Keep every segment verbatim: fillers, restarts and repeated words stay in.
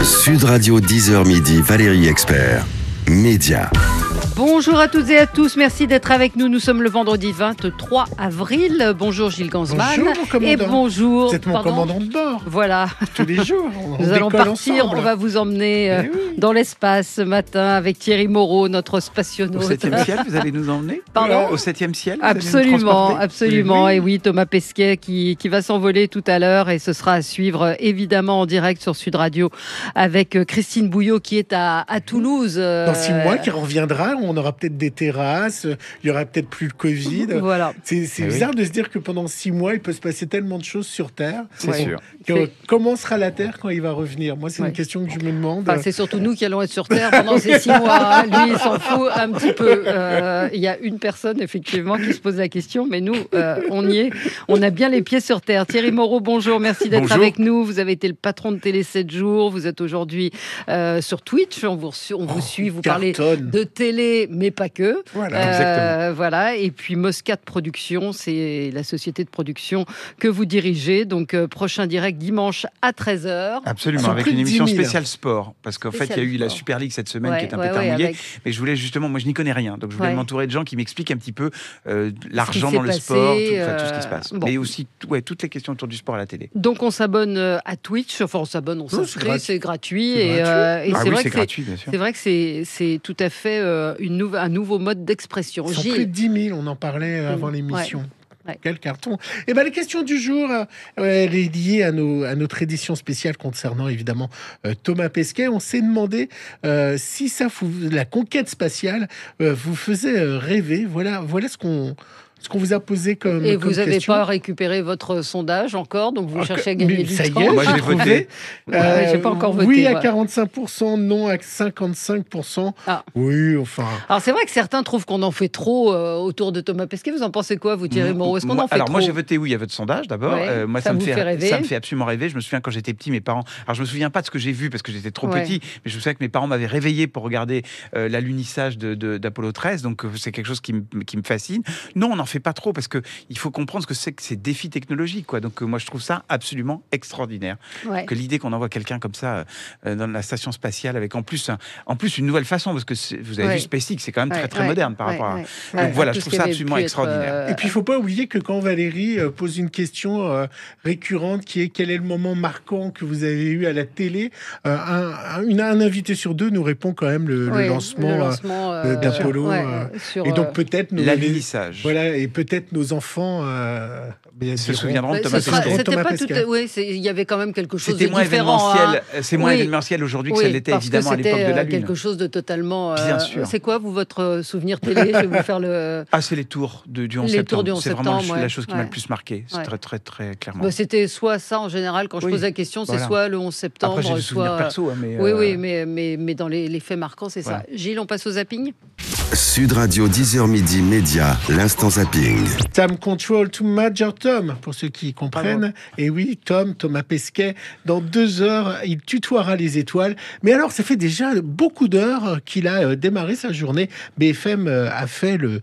Sud Radio dix heures midi, Valérie Expert, Média. Bonjour à toutes et à tous, merci d'être avec nous. Nous sommes le vendredi vingt-trois avril. Bonjour Gilles Gansman. Bonjour mon commandant. Et bonjour. Vous êtes mon pardon. commandant de bord. Voilà. Tous les jours. On Nous allons partir, ensemble. on va vous emmener euh, Eh oui. dans l'espace ce matin avec Thierry Moreau, notre spationaute. Au septième ciel, vous allez nous emmener Pardon Au septième ciel vous allez nous Absolument, transporter absolument. Oui, oui. Et oui, Thomas Pesquet qui, qui va s'envoler tout à l'heure et ce sera à suivre euh, évidemment en direct sur Sud Radio avec euh, Christine Bouillot qui est à, à Toulouse. euh, Dans six mois, qui reviendra, on aura peut-être des terrasses, il y aura peut-être plus le Covid. Voilà. C'est, c'est Eh oui. bizarre de se dire que pendant six mois, il peut se passer tellement de choses sur Terre. C'est Ouais. sûr. Que- C'est- comment sera la Terre quand il va revenir? Moi, c'est Ouais. une question que je me demande. Enfin, c'est surtout nous qui allons être sur Terre pendant ces six mois. hein. Lui, il s'en fout un petit peu. Euh, Il y a une personne, effectivement, qui se pose la question, mais nous, euh, on y est. On a bien les pieds sur Terre. Thierry Moreau, bonjour. Merci d'être Bonjour. avec nous. Vous avez été le patron de Télé sept jours. Vous êtes aujourd'hui euh, sur Twitch. On vous, reçu- on vous Oh, suit. Vous parlez cartonne. de télé, mais pas que. Voilà. Euh, Exactement. Voilà. Et puis Moscat Productions, c'est la société de production que vous dirigez. Donc, euh, prochain direct dimanche à treize heures. Absolument, Ils sont avec plus une de émission dix mille. spéciale sport. Parce qu'en fait, il y a eu la Spécial Super League cette semaine Ouais, qui est un ouais, peu ouais, tardouillée. avec- Mais je voulais justement, moi je n'y connais rien. Donc je voulais Ouais. m'entourer de gens qui m'expliquent un petit peu euh, l'argent s'est dans le passé, sport, tout, enfin, tout ce qui se euh, passe. bon. Mais aussi tout- ouais, toutes les questions autour du sport à la télé. Donc on s'abonne euh, à Twitch, enfin on s'abonne, on c'est s'inscrit, gratuit. c'est gratuit. C'est Et, gratuit. euh, et ah c'est oui, vrai c'est que c'est gratuit, bien sûr. c'est vrai que c'est c'est tout à fait euh, une nouve- un nouveau mode d'expression. Ils sont Gilles, plus de dix mille, on en parlait euh, avant Mm. l'émission. Ouais. Quel carton. Et ben la question du jour, euh, elle est liée à, nos, à notre édition spéciale concernant évidemment euh, Thomas Pesquet. On s'est demandé euh, si ça, vous- la conquête spatiale, euh, vous faisait euh, rêver. Voilà, voilà ce qu'on ce qu'on vous a posé comme, et comme vous n'avez question. pas récupéré votre sondage encore, donc vous Ah, cherchez à que- gagner mais du ça y temps. est, Moi, j'ai j'ai trouvé. voté. Ouais, j'ai pas encore voté, Oui à ouais. quarante-cinq pour cent, non à cinquante-cinq pour cent. Ah. Oui, enfin. Alors c'est vrai que certains trouvent qu'on en fait trop euh, autour de Thomas Pesquet. Vous en pensez quoi, vous Thierry Moreau? Est-ce qu'on Moi- en fait Alors trop? moi j'ai voté oui à votre sondage d'abord. Ouais, Euh, moi ça ça, me vous fait, fait rêver. ça me fait absolument rêver. Je me souviens quand j'étais petit, mes parents. Alors je me souviens pas de ce que j'ai vu parce que j'étais trop Ouais. petit, mais je me souviens que mes parents m'avaient réveillé pour regarder euh, l'alunissage de, de- d'Apollo treize. Donc euh, c'est quelque chose qui me, qui me fascine. Non, on n'en fait pas trop parce que il faut comprendre ce que c'est que ces défis technologiques, quoi. Donc euh, moi je trouve ça absolument extraordinaire. Ouais. Que l'idée qu'on envoie quelqu'un comme ça euh, dans la station spatiale avec en plus, un- en plus une nouvelle façon parce que c'est- vous avez Ouais. vu SpaceX, c'est quand même Ouais, très très ouais, moderne par ouais, rapport à. ouais. Donc Ouais, voilà, tout je ce trouve qui ça avait absolument pu être, extraordinaire. euh, Et puis, il faut pas oublier que quand Valérie euh, pose une question euh, récurrente qui est quel est le moment marquant que vous avez eu à la télé, euh, un, un- une- un invité sur deux nous répond quand même le, le ouais, lancement, le euh, lancement, euh, d'Apollo, ouais, euh, sur, et euh, donc peut-être nos, les- L'alunissage. voilà, et peut-être nos enfants euh, bien Se diront- souviendront de Bah, Thomas ce sera- Pesquet. C'était Thomas pas tout. Pesquet. Oui, c'est- il y avait quand même quelque chose C'était de moins différent. événementiel. hein. C'est moins Oui. événementiel aujourd'hui que Oui, ça l'était parce évidemment que à l'époque c'était de la euh, Lune. quelque chose de totalement. Bien euh, sûr. C'est quoi, vous, votre euh, souvenir télé? Je vais vous faire le. Ah, c'est les tours de- du onze Les septembre. tours du onze C'est vraiment septembre, la ouais. chose qui m'a Ouais. le plus marqué. C'est Ouais. très, très, très clairement. Bah, c'était soit ça en général quand je Oui, pose la question, c'est voilà. soit le onze septembre, Après, j'ai des souvenirs soit. perso. hein, mais, Oui, euh, oui, mais, mais, mais dans les, les faits marquants, c'est Voilà. ça. Gilles, on passe au zapping. Sud Radio dix heures midi, Média, l'instant zapping. Time Control to Major Tom, pour ceux qui comprennent. Et oui, Tom, Thomas Pesquet, dans deux heures, il tutoiera les étoiles. Mais alors, ça fait déjà beaucoup d'heures qu'il a euh, démarré sa journée. B F M euh, a fait le,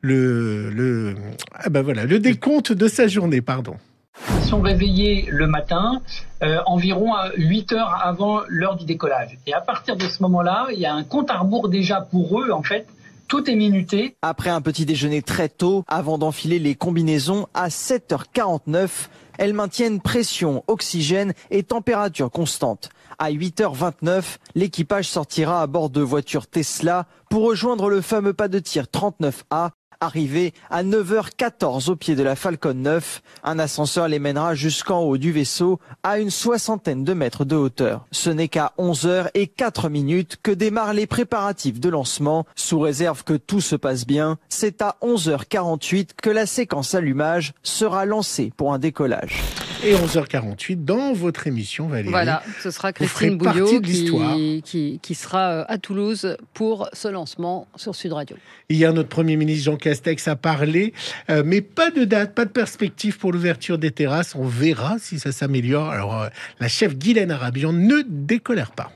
le, le, ah ben voilà, le décompte de sa journée, pardon. Ils sont réveillés le matin, euh, environ à huit heures avant l'heure du décollage. Et à partir de ce moment-là, il y a un compte à rebours déjà pour eux, en fait. Tout est minuté. Après un petit déjeuner très tôt, avant d'enfiler les combinaisons, à sept heures quarante-neuf, elles maintiennent pression, oxygène et température constante. À huit heures vingt-neuf, l'équipage sortira à bord de voitures Tesla pour rejoindre le fameux pas de tir trente-neuf A. Arrivé à neuf heures quatorze au pied de la Falcon neuf, un ascenseur les mènera jusqu'en haut du vaisseau à une soixantaine de mètres de hauteur. Ce n'est qu'à onze heures et quatre minutes que démarrent les préparatifs de lancement. Sous réserve que tout se passe bien, c'est à onze heures quarante-huit que la séquence allumage sera lancée pour un décollage. Et onze heures quarante-huit, dans votre émission, Valérie. Voilà, ce sera Vous ferez Christine partie Bouillot de l'histoire. qui, qui, qui sera euh, à Toulouse pour ce lancement sur Sud Radio. Hier, notre Premier ministre Jean Castex a parlé, euh, mais pas de date, pas de perspective pour l'ouverture des terrasses. On verra si ça s'améliore. Alors, euh, la chef Guylaine Arabian ne décolère pas.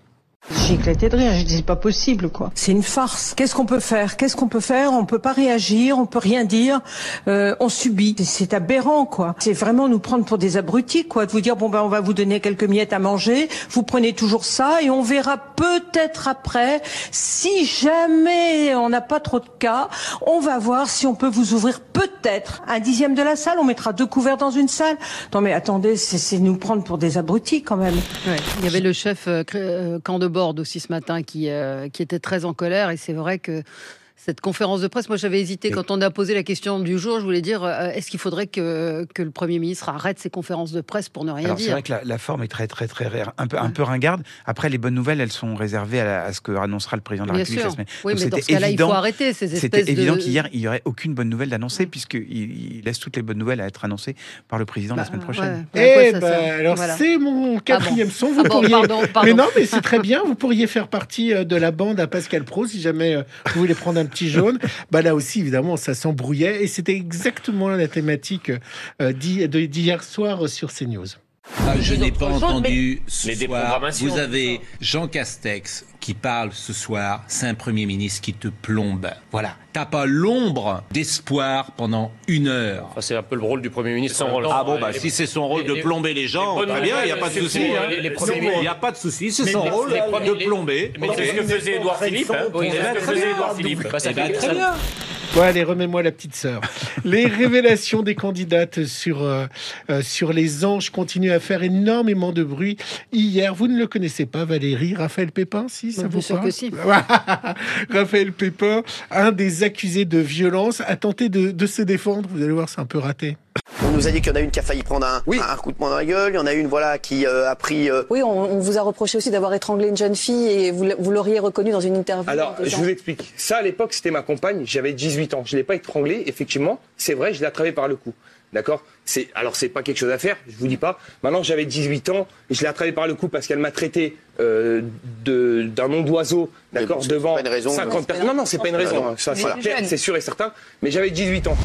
J'ai éclaté de rire, je dis c'est pas possible quoi. C'est une farce. Qu'est-ce qu'on peut faire Qu'est-ce qu'on peut faire On peut pas réagir, on peut rien dire, euh, on subit. C'est aberrant quoi. C'est vraiment nous prendre pour des abrutis quoi, de vous dire bon ben on va vous donner quelques miettes à manger, vous prenez toujours ça et on verra peut-être après si jamais on n'a pas trop de cas, on va voir si on peut vous ouvrir peut-être un dixième de la salle, on mettra deux couverts dans une salle. Non mais attendez, c'est, c'est nous prendre pour des abrutis quand même. Ouais. Il y avait le chef euh, euh, camp de bord aussi ce matin qui, euh, qui était très en colère et c'est vrai que cette conférence de presse, moi j'avais hésité quand on a posé la question du jour, je voulais dire euh, est-ce qu'il faudrait que, que le Premier ministre arrête ses conférences de presse pour ne rien Alors, dire. C'est vrai que la, la forme est très très très un peu, un peu ringarde. Après les bonnes nouvelles, elles sont réservées à, la, à ce que annoncera le président de la Bien République sûr. la semaine. Oui, Donc, mais dans ce cas-là, il faut arrêter ces espèces C'était évident de... qu'hier, il n'y aurait aucune bonne nouvelle d'annoncer Ouais. puisqu'il il laisse toutes les bonnes nouvelles à être annoncées par le président Bah, la semaine prochaine. ouais. Eh Ben, ben, alors voilà. c'est mon quatrième son. Vous Ah bon, pourriez... pardon, pardon. Mais non, mais c'est très bien. Vous pourriez faire partie euh, de la bande à Pascal Praud si jamais euh, vous voulez prendre un petit jaune. Bah là aussi, évidemment, ça s'embrouillait et c'était exactement la thématique euh, d'hi- de- d'hier soir sur CNews. Ah, je n'ai pas chose, entendu mais- ce mais des soir. programmations, Vous avez tout Jean Castex qui parle ce soir. C'est un Premier ministre qui te plombe. Voilà. T'as pas l'ombre d'espoir pendant une heure. Enfin, c'est un peu le rôle du Premier ministre. Son rôle. Ah bon, bah Les- si c'est son rôle les- de les- plomber les gens, les bonnes très bien, il n'y a nouvelles, pas de c'est souci. pour hein. les- les premiers- Il n'y a pas de souci, c'est Mais son les- rôle les de premiers- plomber. Mais c'est ce que faisait Édouard Philippe. hein. Oui, C'est ce que très faisait bien. Édouard Philippe. Bah, ça Eh ben, fait- très ça- bien. Bon, allez, remets-moi la petite sœur. Les révélations des candidates sur, euh, euh, sur les anges continuent à faire énormément de bruit. Hier, vous ne le connaissez pas, Valérie, Raphaël Pépin, si, ça Bien vous sûr parle que si. Raphaël Pépin, un des accusés de violence, a tenté de, de se défendre. Vous allez voir, c'est un peu raté. On nous a dit qu'il y en a une qui a failli prendre un, Oui. un coup de poing dans la gueule, il y en a une voilà qui euh, a pris... euh, Oui, on, on vous a reproché aussi d'avoir étranglé une jeune fille et vous, l- vous l'auriez reconnu dans une interview. Alors, des je gens. vous explique. Ça, à l'époque, c'était ma compagne. J'avais dix-huit ans. Je ne l'ai pas étranglée, effectivement. C'est vrai, je l'ai attrapée par le cou. D'accord. C'est alors c'est pas quelque chose à faire. Je vous dis pas. Maintenant, j'avais dix-huit ans et je l'ai attrapée par le cou parce qu'elle m'a traité euh, de d'un nom d'oiseau. D'accord. bon, c'est Devant pas une raison, cinquante non. personnes. Non, non, c'est pas une raison. non. Ça, c'est Voilà. clair, c'est sûr et certain. Mais j'avais dix-huit ans.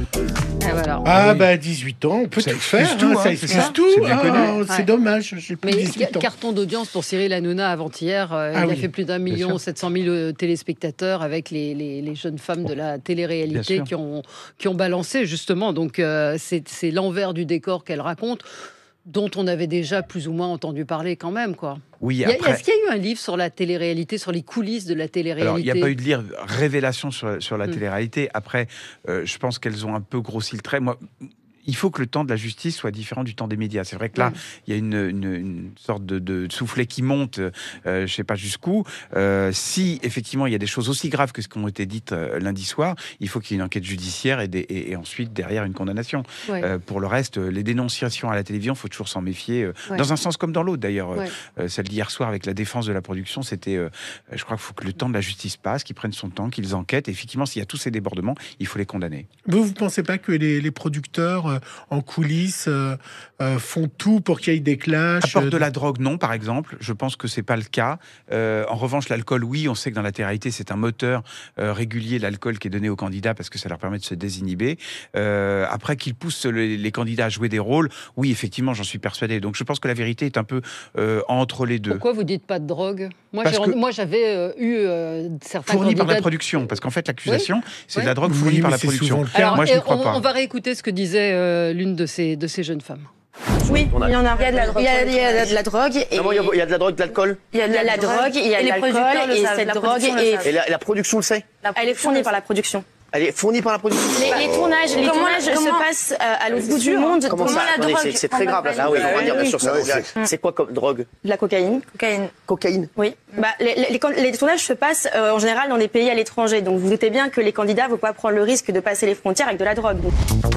Et voilà. Ah, oui. bah, dix-huit ans, on peut Ça tout excuse faire. tout, hein, hein, ça c'est excuse ça. tout. C'est bien Ah, connu. c'est Ouais. dommage, j'ai plus Mais dix-huit ca- ans. carton d'audience pour Cyril Hanouna avant-hier. euh, Ah il a oui, fait plus d'un bien million sûr. sept cent mille euh, téléspectateurs avec les, les, les jeunes femmes de la Bien télé-réalité sûr. qui ont, qui ont balancé justement. Donc euh, c'est c'est l'envers du décor qu'elle raconte, dont on avait déjà plus ou moins entendu parler quand même, quoi. Oui, Il y a- après. Est-ce qu'il y a eu un livre sur la télé-réalité, sur les coulisses de la télé-réalité? Alors, il n'y a pas eu de lire révélation sur, sur la Mm. télé-réalité. Après, euh, je pense qu'elles ont un peu grossi le trait. Moi, il faut que le temps de la justice soit différent du temps des médias. C'est vrai que là, Mm. il y a une, une, une sorte de, de soufflet qui monte, euh, je ne sais pas jusqu'où. Euh, si, effectivement, il y a des choses aussi graves que ce qui ont été dites euh, lundi soir, il faut qu'il y ait une enquête judiciaire et, des, et, et ensuite, derrière, une condamnation. Ouais. Euh, pour le reste, euh, les dénonciations à la télévision, il faut toujours s'en méfier, euh, Ouais. dans un sens comme dans l'autre, d'ailleurs. Ouais. Euh, celle d'hier soir avec la défense de la production, c'était, euh, je crois qu'il faut que le temps de la justice passe, qu'ils prennent son temps, qu'ils enquêtent. Et effectivement, s'il y a tous ces débordements, il faut les condamner. Vous, vous pensez pas que les, les producteurs euh, en coulisses euh, euh, font tout pour qu'il y ait des clashs? Apporte de euh, la drogue, non, par exemple. Je pense que c'est pas le cas. Euh, en revanche, l'alcool, oui, on sait que dans la télé-réalité, c'est un moteur euh, régulier, l'alcool qui est donné aux candidats parce que ça leur permet de se désinhiber. Euh, après qu'ils poussent les, les candidats à jouer des rôles, oui, effectivement, j'en suis persuadé. Donc, je pense que la vérité est un peu euh, entre les deux. Pourquoi vous dites pas de drogue? Moi, Parce j'ai- que- moi, j'avais euh, eu euh, certains Fourni par la candidats- production, parce qu'en fait, l'accusation, c'est Oui. de la drogue Oui, fournie mais par la c'est production. souvent le cas. Alors, Moi, je et n'y crois on, pas. on va réécouter ce que disait euh, l'une de ces, de ces jeunes femmes. Oui, On a- il y en a. Il y a de la drogue. Il y a, il y a de la drogue. Et Ah bon, il y a- il y a de la drogue, de l'alcool. Il y a de la drogue, il y a et de les l'alcool, producteurs le et savent, cette la drogue production le est... savent. Et la, la production le sait. Elle est fournie par la production. Elle est fournie par la production. Les, les tournages, les Comment- tournages comment- se passent euh, à l'autre bout du sûr. monde. Comment ça la Attendez, drogue c'est- c'est très grave. Là, Ah oui, on va dire bien sûr ça. Oui, C'est- C'est quoi comme drogue? De la cocaïne. Cocaïne. Cocaïne. Oui. Bah, les, les, les, les tournages se passent euh, en général dans des pays à l'étranger. Donc vous doutez bien que les candidats ne vont pas prendre le risque de passer les frontières avec de la drogue. Donc.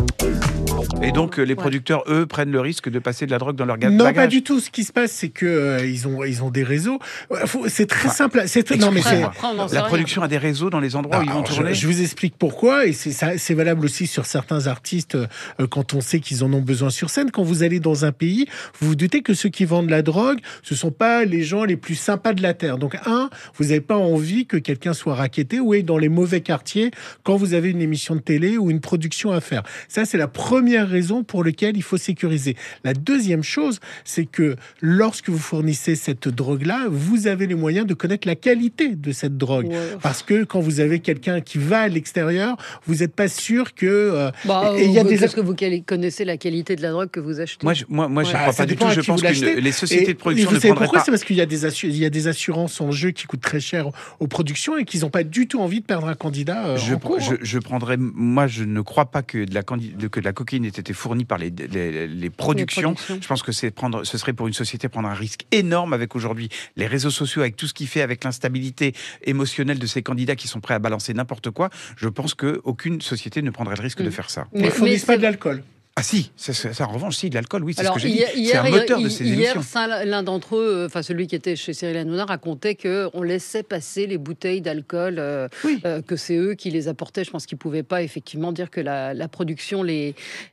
Et donc, euh, les producteurs, eux, prennent le risque de passer de la drogue dans leur ga- Non, bagage. pas du tout. Ce qui se passe, c'est que euh, ils ont ils ont des réseaux. Ouais, faut- C'est très Enfin, simple. C'est non mais c'est Excusez-moi. Après, on en sait La rien. production a des réseaux dans les endroits où ils vont Alors, je, tourner. je vous explique pourquoi, et c'est ça, c'est valable aussi sur certains artistes euh, quand on sait qu'ils en ont besoin sur scène. Quand vous allez dans un pays, vous vous doutez que ceux qui vendent la drogue, ce sont pas les gens les plus sympas de la terre. Donc un, vous n'avez pas envie que quelqu'un soit racketté ou est dans les mauvais quartiers quand vous avez une émission de télé ou une production à faire. Ça, c'est la première première raison pour laquelle il faut sécuriser. La deuxième chose, c'est que lorsque vous fournissez cette drogue-là, vous avez les moyens de connaître la qualité de cette drogue. Ouais. Parce que quand vous avez quelqu'un qui va à l'extérieur, vous n'êtes pas sûr que... Euh, bah, et, et y a des... Est-ce que vous connaissez la qualité de la drogue que vous achetez? Moi, je, moi, moi, ouais. je ne bah, crois pas du tout. Je pense que les sociétés et, de production et vous ne savez prendraient pourquoi pas... C'est parce qu'il y a, des assu- il y a des assurances en jeu qui coûtent très cher aux productions et qu'ils n'ont pas du tout envie de perdre un candidat euh, je, en cours. Je, je prendrais... Moi, je ne crois pas que de la, candid... que de la cocaïne ait été fournie par les, les, les, productions. les productions. Je pense que c'est prendre, ce serait pour une société prendre un risque énorme avec aujourd'hui les réseaux sociaux, avec tout ce qu'il fait, avec l'instabilité émotionnelle de ces candidats qui sont prêts à balancer n'importe quoi. Je pense qu'aucune société ne prendrait le risque mmh. de faire ça. Mais, mais ils ne fournissent pas de l'alcool. Ah si, ça, ça, ça, en revanche, si, de l'alcool, oui, c'est Alors, ce que j'ai hier, dit. C'est un moteur hier, de ces hier, émissions. Hier, l'un d'entre eux, enfin celui qui était chez Cyril Hanouna, racontait qu'on laissait passer les bouteilles d'alcool, euh, oui. euh, que c'est eux qui les apportaient. Je pense qu'ils ne pouvaient pas effectivement dire que la, la production les...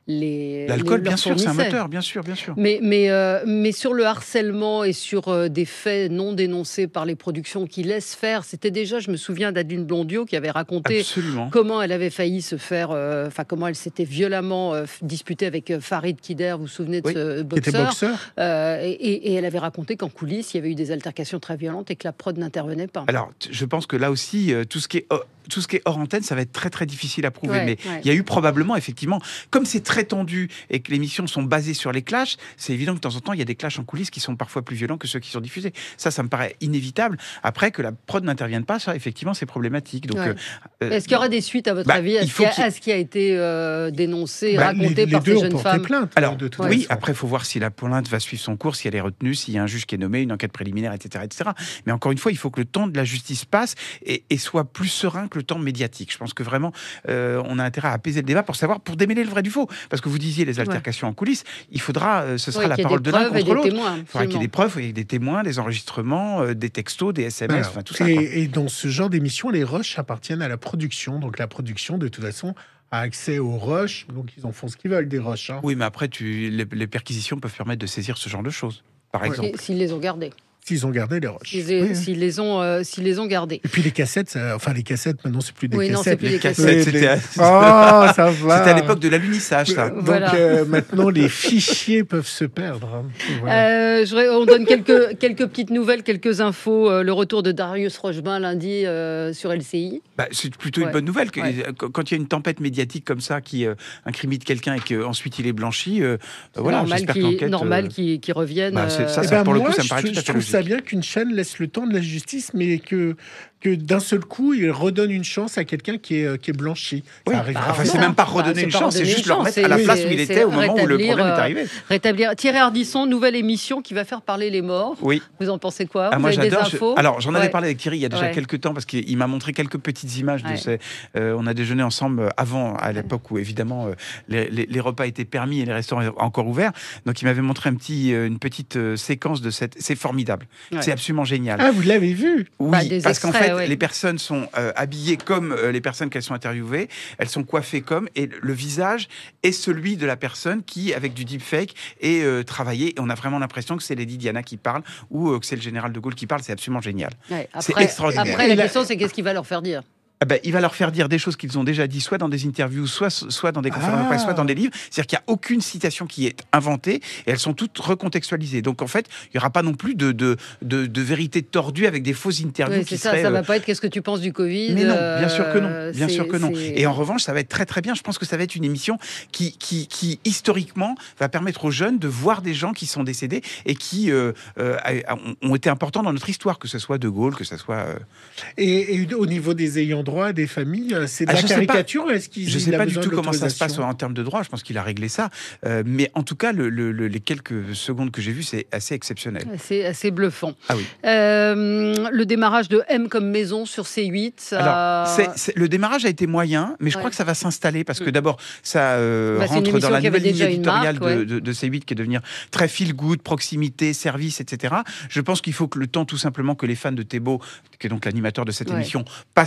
les L'alcool, les, bien sûr, c'est un moteur, bien sûr, bien sûr. Mais, mais, euh, mais sur le harcèlement et sur euh, des faits non dénoncés par les productions qui laissent faire, c'était déjà, je me souviens d'Adeline Blondiot qui avait raconté Absolument. comment elle avait failli se faire, enfin euh, comment elle s'était violemment euh, disputée avec euh, Farid Kider, vous vous souvenez de oui, ce boxeur, boxeur. Euh, et, et elle avait raconté qu'en coulisses, il y avait eu des altercations très violentes et que la prod n'intervenait pas. Alors, je pense que là aussi, euh, tout ce qui est... Oh... Tout ce qui est hors antenne, ça va être très très difficile à prouver. Ouais, mais ouais. il y a eu probablement, effectivement, comme c'est très tendu et que les émissions sont basées sur les clashs, c'est évident que de temps en temps, il y a des clashs en coulisses qui sont parfois plus violents que ceux qui sont diffusés. Ça, ça me paraît inévitable. Après, que la prod n'intervienne pas, ça, effectivement, c'est problématique. Donc, ouais. euh, Est-ce qu'il y aura des suites, à votre bah, avis, à ce, qui a, à ce qui a été euh, dénoncé, bah, raconté les, par les deux ces jeunes femmes plainte, Alors, de toute oui, façon. après, il faut voir si la plainte va suivre son cours, si elle est retenue, s'il y a un juge qui est nommé, une enquête préliminaire, et cetera, et cetera. Mais encore une fois, il faut que le temps de la justice passe et, et soit plus serein que le temps médiatique. Je pense que vraiment, euh, on a intérêt à apaiser le débat pour savoir, pour démêler le vrai du faux. Parce que vous disiez les altercations ouais. en coulisses, il faudra, euh, ce sera oui, la parole de l'un contre l'autre. Il faudra qu'il y ait des preuves, il y ait des témoins, des enregistrements, euh, des textos, des S M S, Alors, enfin tout ça. Et, et dans ce genre d'émission, les rushs appartiennent à la production. Donc la production, de toute façon, a accès aux rushs. Donc ils en font ce qu'ils veulent des rushs. Hein. Oui, mais après, tu, les, les perquisitions peuvent permettre de saisir ce genre de choses, par ouais. exemple. S'ils les ont gardés. S'ils ont gardé les rushs. S'ils oui, oui. les, ont, euh, les ont gardés. Et puis les cassettes, ça, enfin les cassettes, maintenant c'est plus des oui, cassettes. Non, c'est plus les des cassettes, cassettes. c'était à... oh, ça va. C'était à l'époque de l'alunissage, ça. Donc voilà. euh, maintenant, les fichiers peuvent se perdre. Hein. Voilà. Euh, je, on donne quelques, quelques petites nouvelles, quelques infos. Euh, le retour de Darius Rochebin lundi euh, sur L C I. Bah, c'est plutôt ouais. une bonne nouvelle. Que, ouais. Quand il y a une tempête médiatique comme ça qui euh, incrimine quelqu'un et qu'ensuite il est blanchi, euh, voilà, normal j'espère qui, que l'enquête... Normal euh... qu'il qui revienne. Bah, ça, ça, eh ben pour moi, le coup, ça me paraît je, tout à fait je trouve logique. ça bien qu'une chaîne laisse le temps de la justice, mais que, que d'un seul coup, il redonne une chance à quelqu'un qui est, qui est blanchi. Oui. Ça arrive bah, enfin, c'est même pas redonner bah, une chance, c'est juste le remettre à la place où il était au moment où le problème est arrivé. Rétablir. Thierry Ardisson, nouvelle émission qui va faire parler les morts. Oui. Vous en pensez quoi? ah, Vous moi, avez des j'adore. infos Je... Alors, j'en avais ouais. parlé avec Thierry il y a déjà ouais. quelques temps parce qu'il m'a montré quelques petites images de ouais. ces. Euh, on a déjeuné ensemble avant, à l'époque où évidemment euh, les, les, les repas étaient permis et les restaurants encore ouverts. Donc, il m'avait montré un petit, euh, une petite euh, séquence de cette. C'est formidable. Ouais. C'est absolument génial. Ah, vous l'avez vu? Oui, bah, parce qu'en fait, ouais. les personnes sont euh, habillées comme euh, les personnes qu'elles sont interviewées. Elles sont coiffées comme, et le visage est celui de la personne qui, avec du deepfake, est euh, travaillé. Et on a vraiment l'impression que c'est Lady Diana qui parle ou euh, que c'est le général de Gaulle qui parle. C'est absolument génial. Ouais, après, c'est extraordinaire. Après, la question, c'est qu'est-ce qu'il va leur faire dire? Ah ben, il va leur faire dire des choses qu'ils ont déjà dit, soit dans des interviews, soit, soit dans des conférences de presse, soit dans des livres. C'est-à-dire qu'il n'y a aucune citation qui est inventée et elles sont toutes recontextualisées. Donc en fait, il n'y aura pas non plus de, de, de, de vérité tordue avec des fausses interviews oui, qui ça, seraient... Ça ne euh... va pas être qu'est-ce que tu penses du Covid. Mais non, bien sûr que non. Bien sûr que non. C'est... Et en revanche, ça va être très très bien. Je pense que ça va être une émission qui, qui, qui historiquement, va permettre aux jeunes de voir des gens qui sont décédés et qui euh, euh, ont été importants dans notre histoire, que ce soit De Gaulle, que ce soit... Euh... Et, et au niveau des ayants droit, des familles, c'est de ah, la caricature. Est-ce qu'il je ne sais pas du tout comment ça se passe en termes de droit. Je pense qu'il a réglé ça. Euh, mais en tout cas, le, le, le, les quelques secondes que j'ai vues, c'est assez exceptionnel. C'est assez bluffant. Ah oui. Euh, le démarrage de M comme maison sur C huit. Ça... Alors, c'est, c'est, le démarrage a été moyen, mais je ouais. crois que ça va s'installer parce que d'abord, ça euh, bah, rentre dans la nouvelle ligne éditoriale marque, de, ouais. de, de C huit qui est devenir très feel good, proximité, service, et cetera. Je pense qu'il faut que le temps, tout simplement, que les fans de Thébault, qui est donc l'animateur de cette ouais. émission, passent sur C huit.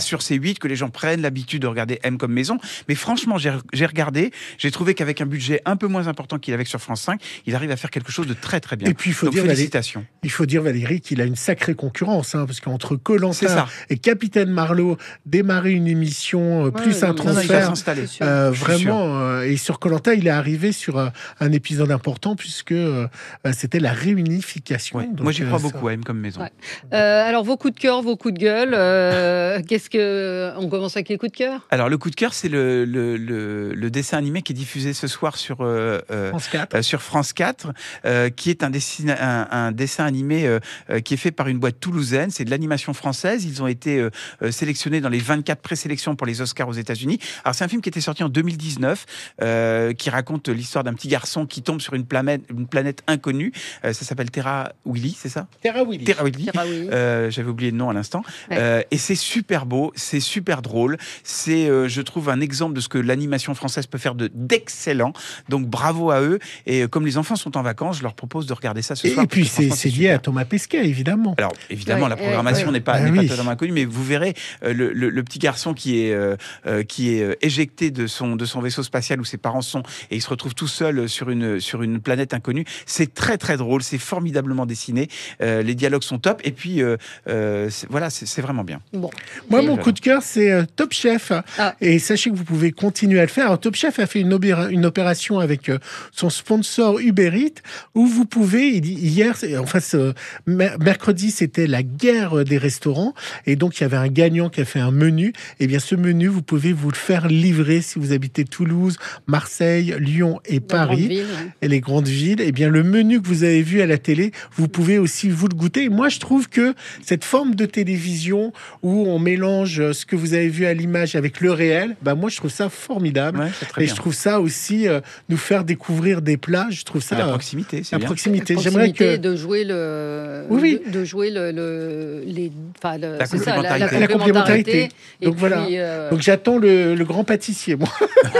vite, que les gens prennent l'habitude de regarder M comme maison. Mais franchement, j'ai, j'ai regardé, j'ai trouvé qu'avec un budget un peu moins important qu'il avait sur France cinq, il arrive à faire quelque chose de très très bien. Et puis il faut Donc, dire, félicitations. Valérie, il faut dire Valérie qu'il a une sacrée concurrence, hein, parce qu'entre C'est Koh-Lanta ça. et Capitaine Marlowe, démarrer une émission euh, plus Ouais, un non, mais ça, il va transfert, s'installer. euh, Je suis sûr. vraiment. euh, et sur Koh-Lanta, il est arrivé sur euh, un épisode important puisque euh, c'était la réunification. Ouais. Donc, Moi, j'y euh, crois ça- beaucoup à M comme maison. Ouais. Euh, alors, vos coups de cœur, vos coups de gueule, euh, qu'est-ce que... On commence avec les coups de cœur? Alors, le coup de cœur, c'est le, le, le, le dessin animé qui est diffusé ce soir sur, euh, euh, France quatre. euh, sur France quatre, euh, qui est un, dessin, un, un dessin animé euh, euh, qui est fait par une boîte toulousaine. C'est de l'animation française. Ils ont été euh, euh, sélectionnés dans les vingt-quatre présélections pour les Oscars aux États-Unis. Alors, c'est un film qui était sorti en deux mille dix-neuf, euh, qui raconte l'histoire d'un petit garçon qui tombe sur une planète, une planète inconnue. Euh, ça s'appelle Terra Willy, c'est ça? Terra Willy. Terra Willy. Terra Willy. Euh, J'avais oublié le nom à l'instant. Ouais. Euh, et c'est super beau, c'est super drôle. C'est, euh, je trouve, un exemple de ce que l'animation française peut faire de d'excellent. Donc bravo à eux. Et euh, comme les enfants sont en vacances, je leur propose de regarder ça ce Et, soir. et puis parce que c'est franchement, c'est lié à Thomas Pesquet, évidemment. Alors évidemment, Ouais, la programmation ouais, n'est pas, ouais. n'est Ah pas oui. totalement inconnue, mais vous verrez euh, le, le- le petit garçon qui est euh, euh, qui est euh, éjecté de son de son vaisseau spatial où ses parents sont et il se retrouve tout seul sur une sur une planète inconnue. C'est très très drôle, c'est formidablement dessiné. Euh, les dialogues sont top et puis euh, euh, c'est- voilà, c'est c'est vraiment bien. Bon. Moi, Et mon voilà. coup de cœur, c'est euh, Top Chef. Ah. Et sachez que vous pouvez continuer à le faire. Alors, Top Chef a fait une, obéra- une opération avec euh, son sponsor Uber Eats, où vous pouvez, il- hier, c'est- enfin, ce mer- mercredi, c'était la guerre des restaurants. Et donc, il y avait un gagnant qui a fait un menu. Et bien, ce menu, vous pouvez vous le faire livrer si vous habitez Toulouse, Marseille, Lyon et La grande Paris. ville, ouais. Et les grandes villes, eh bien, le menu que vous avez vu à la télé, vous pouvez aussi vous le goûter. Et moi, je trouve que cette forme de télévision où on mélange ce que vous avez vu à l'image avec le réel, bah, moi, je trouve ça formidable. Ouais, c'est très Et bien. je trouve ça aussi, euh, nous faire découvrir des plats, je trouve ça... C'est la euh, proximité, c'est la bien. proximité. La J'aimerais proximité que... de jouer le Oui, oui. de, de jouer le, le les enfin le, La c'est ça, la, la complémentarité. La complémentarité. et Donc puis, voilà. euh, Donc j'attends le, le grand pâtissier, moi,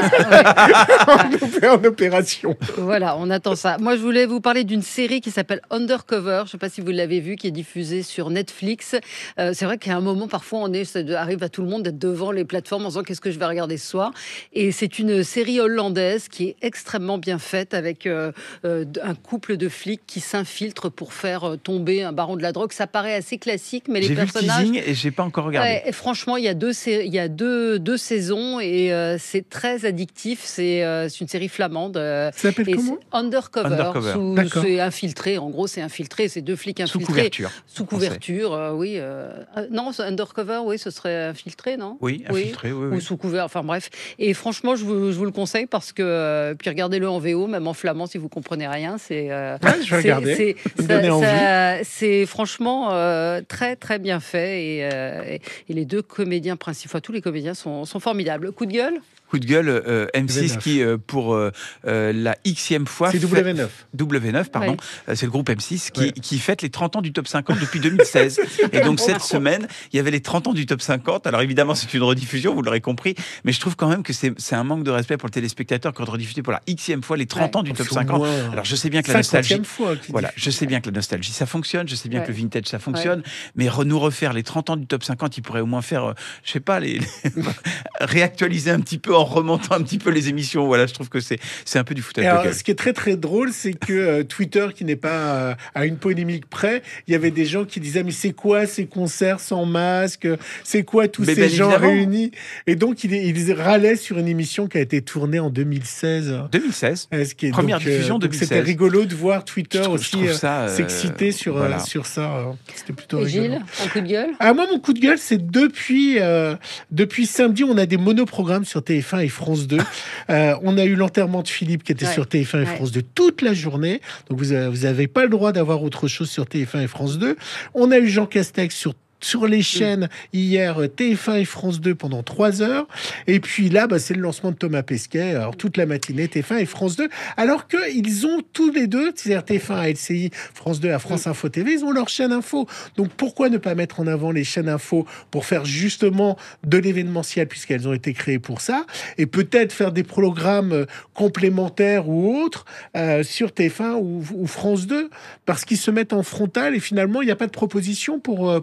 ah, ouais. en opération. Voilà, on attend ça. Moi, je voulais vous parler d'une série qui s'appelle Undercover. Je ne sais pas si vous l'avez vue, qui est diffusée sur Netflix. Euh, c'est vrai qu'à un moment, parfois, on est, ça arrive à tout le monde d'être devant les plateformes en disant qu'est-ce que je vais regarder ce soir. Et c'est une série hollandaise qui est extrêmement bien faite avec euh, euh, un couple de flics qui s'infiltrent pour faire euh, tomber un baron de la drogue. Ça paraît assez classique, mais les J'ai vu le personnages. teasing et j'ai pas encore regardé. Ouais, et franchement, il y a deux, sé- il y a deux, deux saisons et euh, c'est très addictif. C'est euh, c'est une série flamande. euh, Ça s'appelle et comment? c'est Undercover. Undercover. Sous- D'accord. C'est infiltré. En gros, c'est infiltré. C'est deux flics Sous infiltrés. couverture. Sous en français. couverture, euh, oui. euh, euh, non, c'est Undercover, oui, ce serait infiltré, non? Oui, infiltré, oui, oui. Ou sous couvert, enfin bref. Et franchement, je vous, je vous le conseille parce que, euh, puis regardez-le en V O, même en flamand, si vous comprenez rien, c'est. euh, Ouais, je vais c'est- regarder. c'est- Vous me ça- donnez envie. ça- C'est franchement euh, très très bien fait et, euh, et- et les deux comédiens principaux, enfin, tous les comédiens sont, sont formidables. Coup de gueule? Coup de gueule, euh, M six W neuf. qui, euh, pour euh, euh, la xème fois... C'est fait- W neuf. W neuf, pardon. Ouais. Euh, C'est le groupe M six qui, Ouais. qui fête les trente ans du top cinquante depuis deux mille seize. Et donc cette semaine, il y avait les trente ans du top cinquante. Alors évidemment, c'est une rediffusion, vous l'aurez compris. Mais je trouve quand même que c'est c'est un manque de respect pour le téléspectateur quand on rediffuser pour la xème fois les trente Ouais. ans du top Au cinquante. moins, Alors je sais bien que la nostalgie... cinquantième fois qu'il Voilà, diffuse. je sais bien que la nostalgie ça fonctionne, je sais bien Ouais. que le vintage ça fonctionne, mais re- nous refaire les trente ans du top cinquante, il pourrait au moins faire, euh, je sais pas, les, les- réactualiser un petit peu en remontant un petit peu les émissions. Voilà, je trouve que c'est c'est un peu du foutage Et de alors, gueule. ce qui est très très drôle, c'est que euh, Twitter, qui n'est pas euh, à une polémique près, il y avait des gens qui disaient mais c'est quoi ces concerts sans masque, c'est quoi tous Mais ces bien gens évidemment. réunis? Et donc ils, ils râlaient sur une émission qui a été tournée en deux mille seize. deux mille seize. Euh, ce qui est Première donc, euh, diffusion donc deux mille seize. C'était rigolo de voir Twitter Je trouve- je aussi trouve euh, ça, euh, s'exciter sur euh, voilà. sur ça. euh, C'était plutôt Et rigolo. Gilles, un coup de gueule? Ah, moi, mon coup de gueule, c'est depuis, euh, depuis samedi, on a des monoprogrammes sur T F un et France deux. Euh, on a eu l'enterrement de Philippe qui était Ouais. sur T F un et Ouais. France deux toute la journée. Donc, vous avez- vous n'avez pas le droit d'avoir autre chose sur T F un et France deux. On a eu Jean Castex sur sur les chaînes hier, T F un et France deux pendant trois heures. Et puis là, bah, c'est le lancement de Thomas Pesquet. Alors, toute la matinée, T F un et France deux. Alors qu'ils ont tous les deux, c'est-à-dire T F un à L C I, France deux à France Info T V, ils ont leur chaîne info. Donc, pourquoi ne pas mettre en avant les chaînes info pour faire justement de l'événementiel, puisqu'elles ont été créées pour ça, et peut-être faire des programmes euh, complémentaires ou autres euh, sur T F un ou, ou France deux, parce qu'ils se mettent en frontal et finalement, il n'y a pas de proposition pour, euh, pour les Ouais. gens.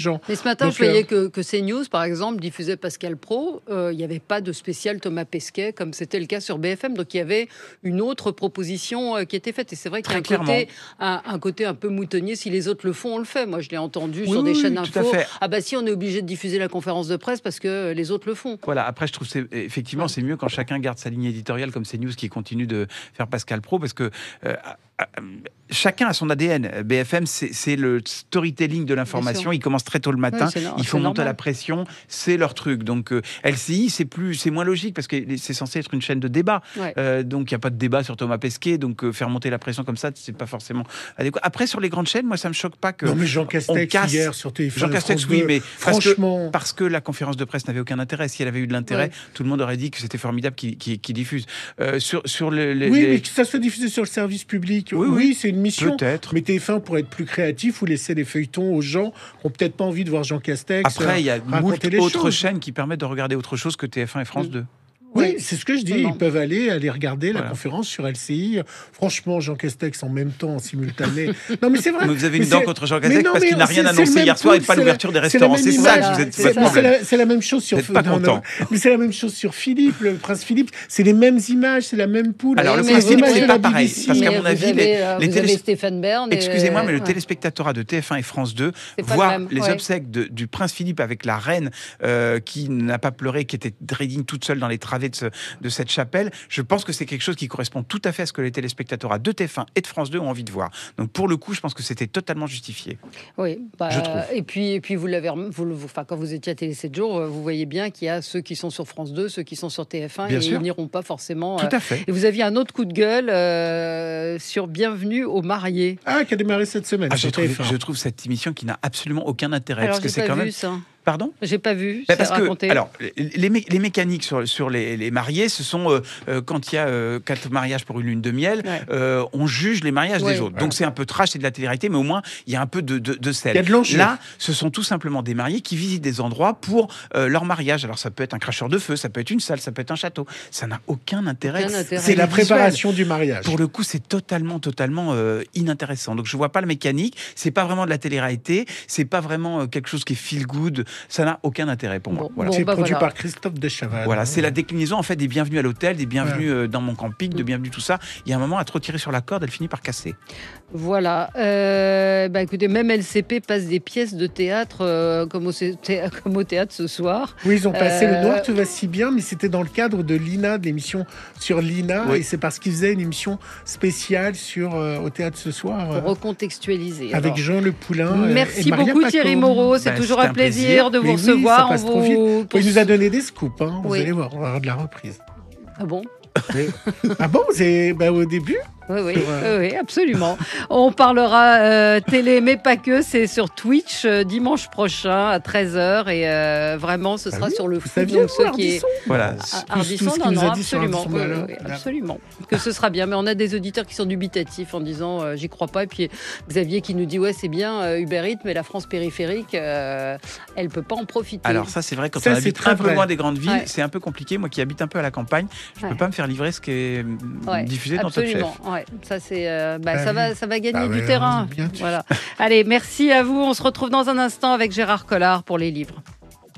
gens. Mais ce matin, Donc, je voyais euh, que, que CNews, par exemple, diffusait Pascal Pro. Euh, Il n'y avait pas de spécial Thomas Pesquet, comme c'était le cas sur B F M. Donc, il y avait une autre proposition euh, qui était faite. Et c'est vrai qu'il y a un Très côté, un, un côté un peu moutonnier. Si les autres le font, on le fait. Moi, je l'ai entendu Oui, sur des oui, chaînes oui, tout à info. fait. Ah bah si, on est obligé de diffuser la conférence de presse parce que les autres le font. Voilà, après je trouve c'est effectivement c'est mieux quand chacun garde sa ligne éditoriale comme CNews qui continue de faire Pascal Pro parce que euh, euh, chacun a son A D N. B F M c'est c'est le storytelling de l'information, ils commencent très tôt le matin, Oui, c'est no- ils font c'est monter normal. la pression, c'est leur truc. Donc euh, L C I c'est plus c'est moins logique parce que c'est censé être une chaîne de débat. Ouais. Euh, donc il y a pas de débat sur Thomas Pesquet, donc euh, faire monter la pression comme ça, c'est pas forcément adéquat. Après sur les grandes chaînes, moi ça me choque pas que Non, mais Jean on Castex, casse- hier, sur T F un, Jean Castex, France oui, deux, mais parce que- franchement... parce que la conférence de presse n'avait aucun intérêt. Si elle avait eu de l'intérêt, Ouais. tout le monde aurait dit que c'était formidable qu'il qu'il- qu'il diffuse. Euh, sur, sur le, les, Oui, les- mais que ça soit diffusé sur le service public, oui, Oui, oui. c'est une mission. Peut-être. Mais T F un pourrait être plus créatif ou laisser des feuilletons aux gens qui n'ont peut-être pas envie de voir Jean Castex. Après, il y a euh, raconter moult les autres choses. chaînes qui permettent de regarder autre chose que T F un et France deux. Oui, Oui, c'est ce que je dis. absolument. Ils peuvent aller, aller regarder la Voilà. conférence sur L C I. Franchement, Jean Castex en même temps, en simultané. Non, mais c'est vrai. Mais vous avez Mais une dent c'est- contre Jean mais Castex non, parce mais qu'il n'a c'est- rien c'est le annoncé même hier soir et pool, pas c'est la- l'ouverture des c'est la restaurants. même C'est image. ça que image. vous êtes C'est votre C'est mais c'est problème. la, c'est la même chose sur. Vous êtes pas non, non, content. mais c'est la même chose sur Philippe, le prince Philippe. C'est les mêmes images, c'est la même poule. Alors, le mais prince vous- Philippe, oui, c'est la pas B B C. pareil. Parce qu'à Mais mon vous avis, avez, les, euh, les vous télé- avez Stéphane Bern. et- Excusez-moi, mais le ouais. téléspectateur de T F un et France deux, C'est pas voir le même, les ouais. obsèques de- du prince Philippe avec la reine euh, qui n'a pas pleuré, qui était draidine toute seule dans les travées de, ce- de cette chapelle, je pense que c'est quelque chose qui correspond tout à fait à ce que les téléspectateurs de T F un et de France deux ont envie de voir. Donc pour le coup, je pense que c'était totalement justifié. Oui, bah, Je trouve. Et puis, et puis vous l'avez, rem- vous, le- vous- enfin, quand vous étiez à Télé sept jours, euh, vous voyez bien qu'il y a ceux qui sont sur France deux, ceux qui sont sur T F un, Bien et sûr. ils n'iront pas forcément. Tout euh, à fait. Et vous aviez un autre coup de gueule euh, sur Bienvenue aux mariés. Ah, qui a démarré cette semaine Ah, sur j'ai trouvé- T F un. je trouve cette émission qui n'a absolument aucun intérêt. Alors parce que j'ai c'est pas quand vu même. ça. Pardon J'ai pas vu. Bah, c'est parce que, raconté. alors, les, mé- les mécaniques sur, sur les, les mariés, ce sont euh, euh, quand il y a euh, quatre mariages pour une lune de miel, Ouais. euh, on juge les mariages Ouais, des autres. ouais. Donc c'est un peu trash, c'est de la télé-réalité, mais au moins il y a un peu de, de, de sel. Il y a de l'enjeu. Là, ce sont tout simplement des mariés qui visitent des endroits pour euh, leur mariage. Alors ça peut être un cracheur de feu, ça peut être une salle, ça peut être un château. Ça n'a aucun intérêt. Aucun intérêt. C'est la visuel. préparation du mariage. Pour le coup, c'est totalement, totalement euh, inintéressant. Donc, je vois pas la mécanique. C'est pas vraiment de la télé-réalité. C'est pas vraiment euh, quelque chose qui est feel good. Ça n'a aucun intérêt pour moi. Bon, Voilà. bon, C'est bah, produit voilà. par Christophe Dechavanne. Voilà, c'est la déclinaison en fait des bienvenus à l'hôtel, des bienvenus euh, dans mon camping, de bienvenue tout ça. Il y a un moment à trop tirer sur la corde, elle finit par casser. Voilà. Euh, bah, écoutez, même L C P passe des pièces de théâtre euh, comme, au, thé- comme au théâtre ce soir. Oui, ils ont passé Euh, Le Noir te va si bien, mais c'était dans le cadre de l'I N A, de l'émission sur l'I N A, Oui. et c'est parce qu'ils faisaient une émission spéciale sur euh, au théâtre ce soir euh, Pour recontextualiser. avec Alors, Jean Le Poulain. euh, Merci et Maria beaucoup Paco. Thierry Moreau, c'est Bah, toujours c'était un un plaisir, plaisir. de vous Mais oui, recevoir. ça On passe trop vous- vite. pour- Il nous a donné des scoops, hein, vous Oui. allez voir, on va avoir de la reprise. Ah bon? Oui. Ah bon, c'est bah, au début. Oui, oui, Sur, euh, oui, oui, absolument. On parlera euh, télé, mais pas que. C'est sur Twitch euh, dimanche prochain à treize heures. Et euh, vraiment, ce sera oui, sur le vous foot. saviez, Donc, vous, ceux qui Ardisson Voilà. Ah, tout Ardisson, ce non, qu'il nous non, a dit sur absolument, Ardisson, oui, voilà. oui, oui, absolument. Que ce sera bien, mais on a des auditeurs qui sont dubitatifs en disant euh, j'y crois pas. Et puis Xavier qui nous dit ouais c'est bien euh, Uber Eats, mais la France périphérique, euh, elle peut pas en profiter. Alors ça c'est vrai quand Ça, on c'est habite très un peu vrai. loin des grandes villes, Ouais. c'est un peu compliqué. Moi qui habite un peu à la campagne, je Ouais. peux pas me faire livrer ce qui est Ouais, diffusé dans Top Chef. absolument. Ouais, ça c'est, euh, bah, Bah ça oui. va, ça va gagner Bah du ouais, terrain. bien sûr. Voilà. Allez, merci à vous. On se retrouve dans un instant avec Gérard Collard pour les livres.